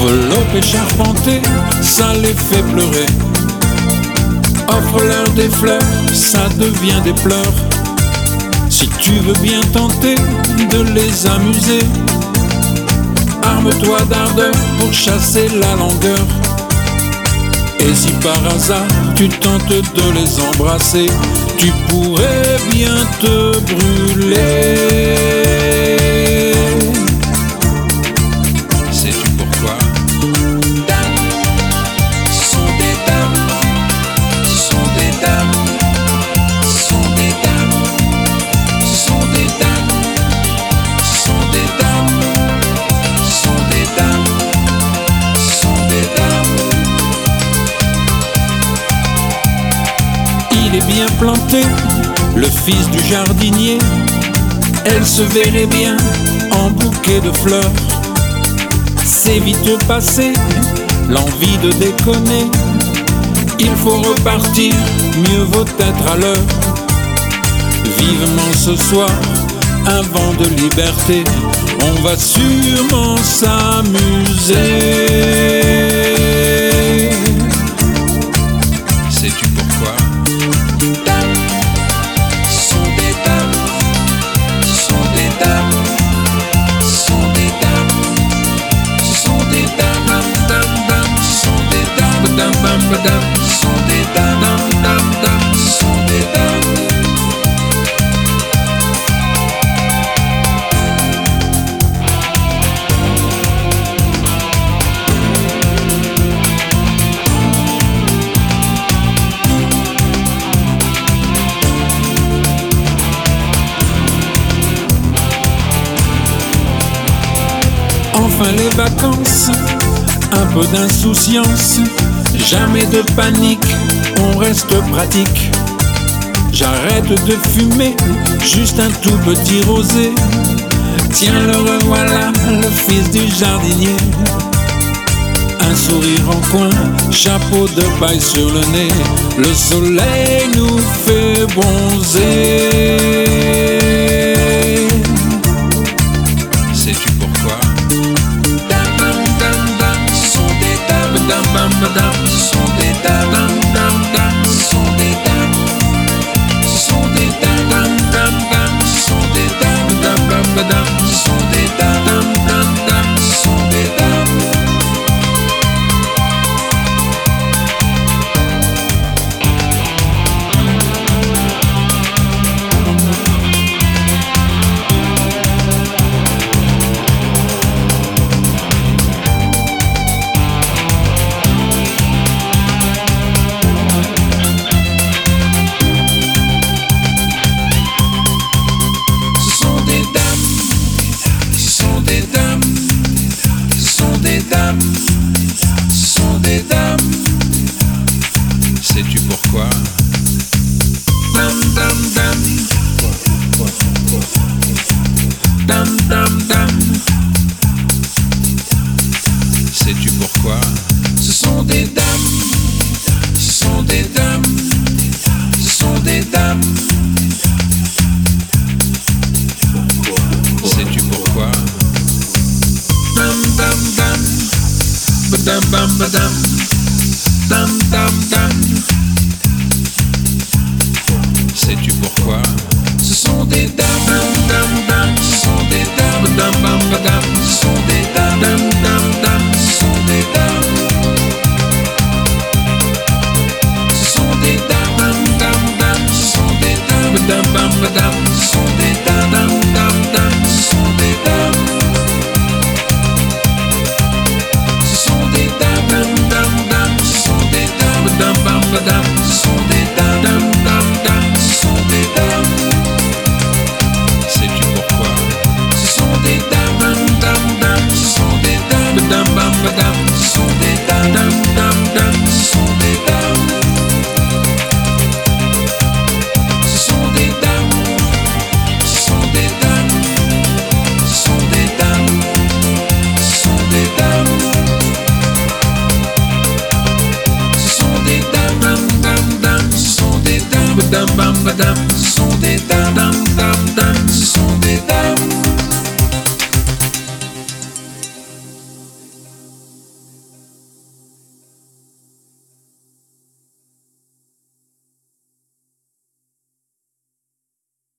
Enveloppées, charpentées, ça les fait pleurer. Offre-leur des fleurs, ça devient des pleurs. Si tu veux bien tenter de les amuser, arme-toi d'ardeur pour chasser la langueur. Et si par hasard tu tentes de les embrasser, tu pourrais bien te brûler. Sais-tu pourquoi? Dames, ce sont des dames, ce sont des dames, ce sont des dames, ce sont des dames, ce sont des dames, ce sont des dames, ce sont des dames. Il est bien planté, le fils du jardinier. Elle se verrait bien en bouquet de fleurs. C'est vite passé, l'envie de déconner. Il faut repartir, mieux vaut être à l'heure. Vivement ce soir, un vent de liberté. On va sûrement s'amuser. Sais-tu pourquoi? Dames, ce sont des dames, ce sont des dames, ce sont des dames, ce sont des dames, dames, dames, ce sont des dames, dames, dames, dames, ce sont des dames, dames, dames, ce sont des dames. Enfin les vacances, un peu d'insouciance, jamais de panique, on reste pratique. J'arrête de fumer, juste un tout petit rosé. Tiens le revoilà, le fils du jardinier. Un sourire en coin, chapeau de paille sur le nez. Le soleil nous fait bronzer. Sais-tu pourquoi? Madame, ce sont des dames, dames, dames, ce sont des dames, ce sont des dames, dames, dames, ce sont des dames, dames, dames, ce sont des dames, dames, dames, ce sont des dames. Ce sont des dames. Sais-tu pourquoi? Dam dam dam. Dam dam dam. Sais-tu pourquoi? Ce sont des dames. Ce sont des dames. Ce sont des dames.